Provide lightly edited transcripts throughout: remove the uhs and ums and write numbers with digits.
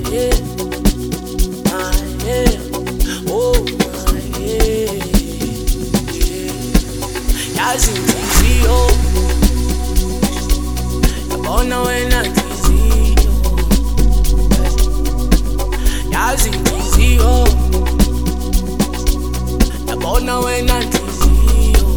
yeah, my yeah, oh my yeah, yeah. Yazi inhliziyo, yabona wena inhliziyo. Yazi inhliziyo, yabona wena inhliziyo.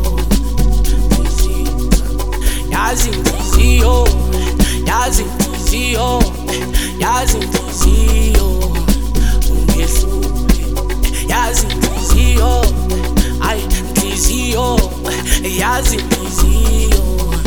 Yazi inhliziyo, yazi inhliziyo, yazi inhliziyo, ungehlule. Yazi inhliziyo, ay inhliziyo, yazi inhliziyo,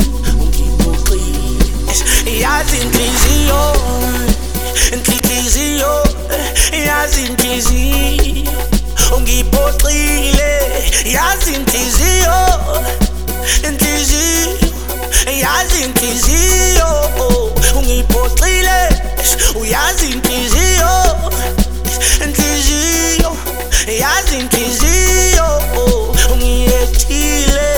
ungiphoxile. Yazi inhliziyo, inhliziyo, yazi inhliziyo, ungiphoxile. Yazi inhliziyo, inhliziyo, yazi inhliziyo, ungiphoxile. Uyazi inhliziyo, inhliziyo, yazi inhliziyo, ungiyethile.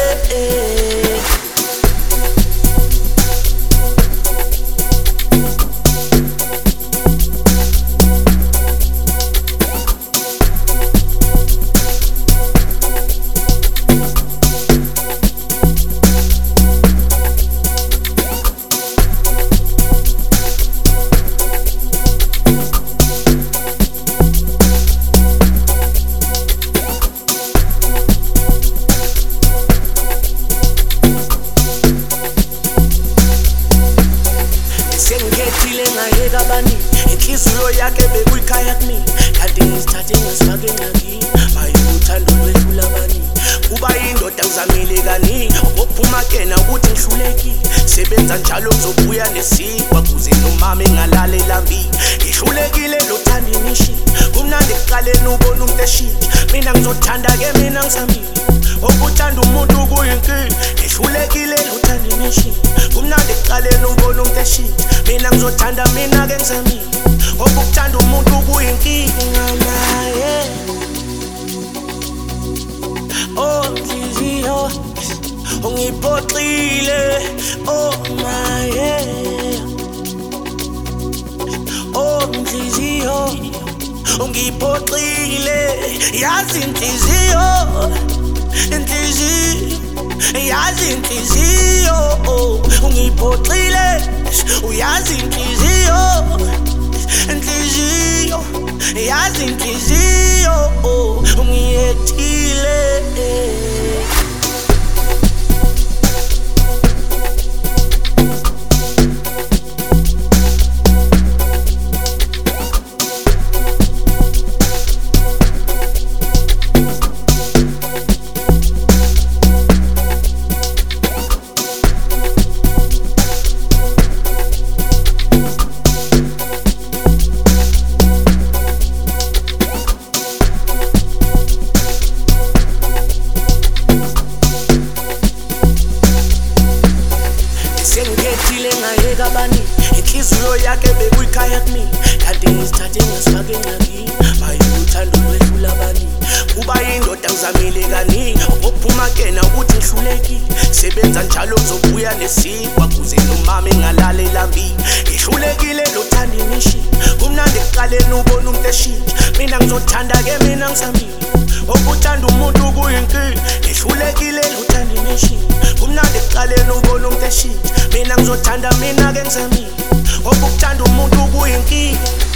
Sengethile ngayeka bani, inhliziyo yakhe bekuyikhaya kimi. Kanti ngisithathe ngasifaka engxakini, maye uthando lwehlula bani. Kuba yindoda ngizamile kaningi, ophuma kena ukuthi ngihlulekile. Sebenza njalo ngizobuya nesikwa, kuze nomama engalala elambile. Ngihlulekile lo thanda imishi, kumnandi ekuqaleni ubona umuntu eshintsha. Mina ngizothanda ke mina ngisamile, okuthanda umuntu kuyinkinga. Ngihlulekile lo thanda imishi, kumnandi ekuqaleni ubona umuntu eshintsha. Mina ngizothanda mina ke ngisamile, okuthanda umuntu kuyinkinga naye. Oh inhliziyo, ungiphoxile. Oh my yeah. Oh inhliziyo, ungiphoxile. Yazi inhliziyo, inhliziyo, yazi inhliziyo, ungiphoxile. Uyazi inhliziyo, inhliziyo, yazi inhliziyo, ungiyethile. Sengethile ngayeka bani, inhliziyo yakhe bekuyikhaya kimi. Kanti ngisithathe ngasifaka engxakini, maye uthando lwehlula bani. Kuba yindoda ngizamile kaningi, ophuma kena ukuthi ngihlulekile. Sebenza njalo ngizobuya nesikwa, kuze nomama engalala elambile. Ngihlulekile lo thanda imishi, kumnandi ekuqaleni ubona umuntu eshintsha. Mina ngizothanda ke mina ngisamile, okuthanda umuntu kuyinkinga. Ngihlulekile lo thanda imishi, kumnandi ekuqaleni ubona umuntu eshintsha. Mina ngizothanda mina ke ngisamile, okuthanda umuntu kuyinkinga.